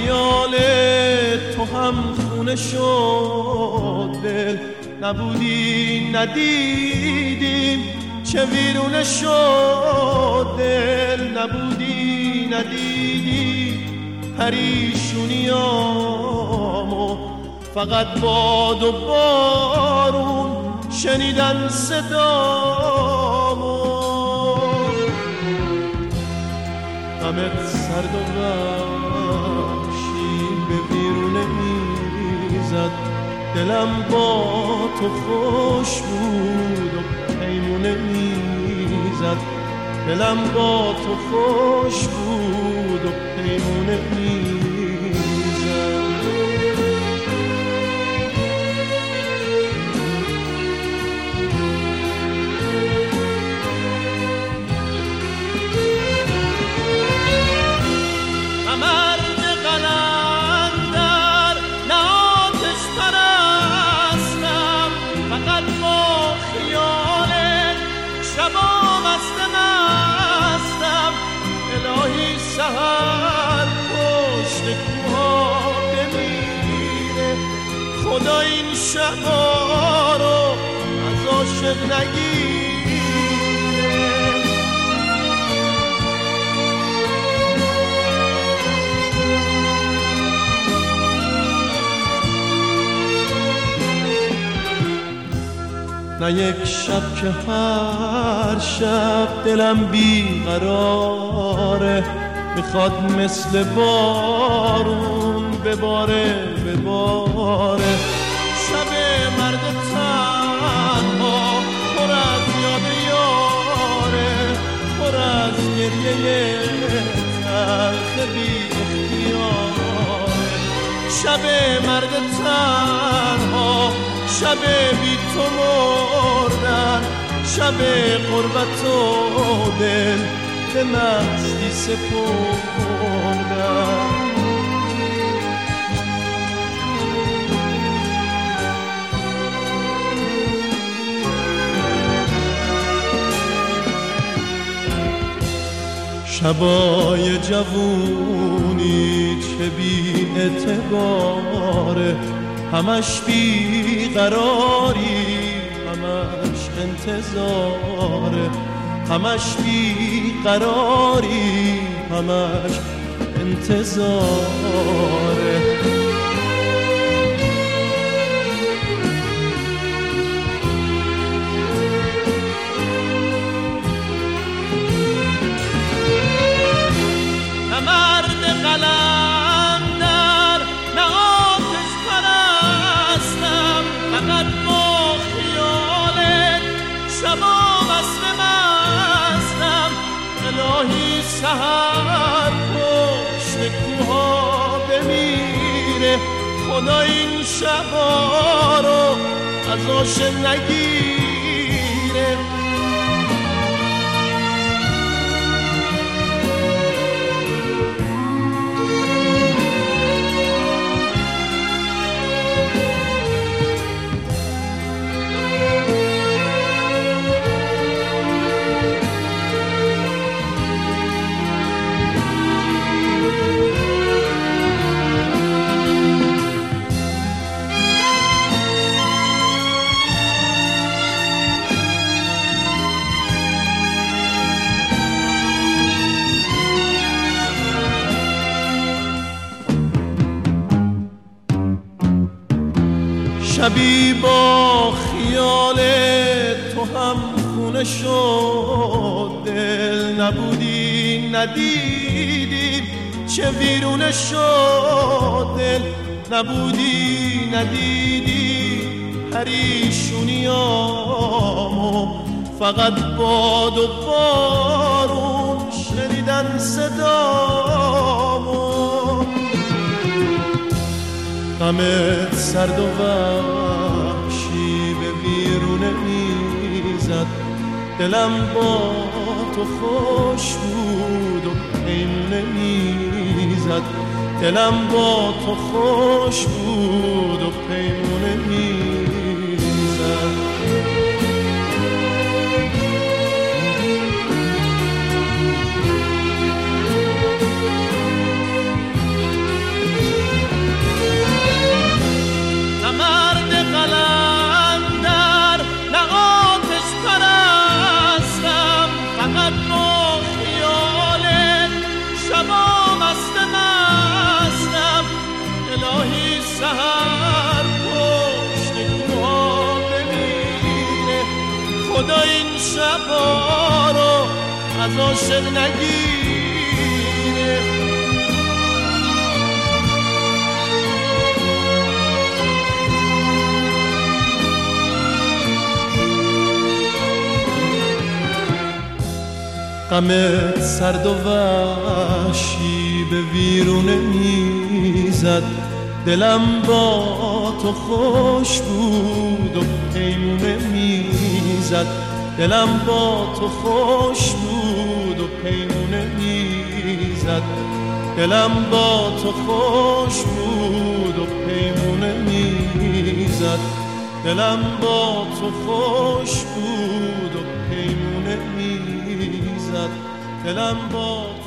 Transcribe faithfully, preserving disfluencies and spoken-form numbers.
خیال تو هم خونه شد دل، نبودی ندیدیم چه ویرونه شد دل، نبودی ندیدی پریشونیامو، فقط باد و بارون شنیدن صدامو. غمت سرد و وحشی به ویرونه میزد، دلم با تو خوش بود و پیمونه میزد، دلم با تو خوش بود و پیمونه میزد. سهر پشت کوها بمیره، خدا این شبا رو از عاشق نگیره. نه یک شب که هر شب دلم بیقراره، میخواد مثل بارون بباره بباره. شب مرد تنها پر از یاد یاره، پر از گریه تلخ بی اختیاره. شب مرد تنها، شب بی تو مردن، شب غربت و دل به مستی سپردن. شبای جوونی چه بی اعتباره، همش بی قراری، همش انتظاره، همش بی قراری، همش انتظاره. نه مرد قلندر نه آتش پرستم، فقط با خیالت شبا وصل مستم. الهی سهر پشت کوها بمیره، خدا این شبا رو از عاشق نگیره. شبی با خیال تو هم خونه شد دل، نبودی ندیدی چه ویرونه شد دل، نبودی ندیدی پریشونیامو، فقط باد و بارون شنیدن صدامو. غمت سرد و وحشی به ویرونه میزد، دلم با تو خوش بود و پیمونه میزد، دلم با تو خوش بود و پیمونه میزد. از عاشق نگیره. غمت سرد و وحشی به ویرونه میزد، دلم با تو خوش بود و پیمونه میزد. دلم با تو خوش بود و پیمونه میزد. دلم با تو خوش بود و پیمونه میزد. دلم با تو خوش بود و پیمونه میزد. دلم با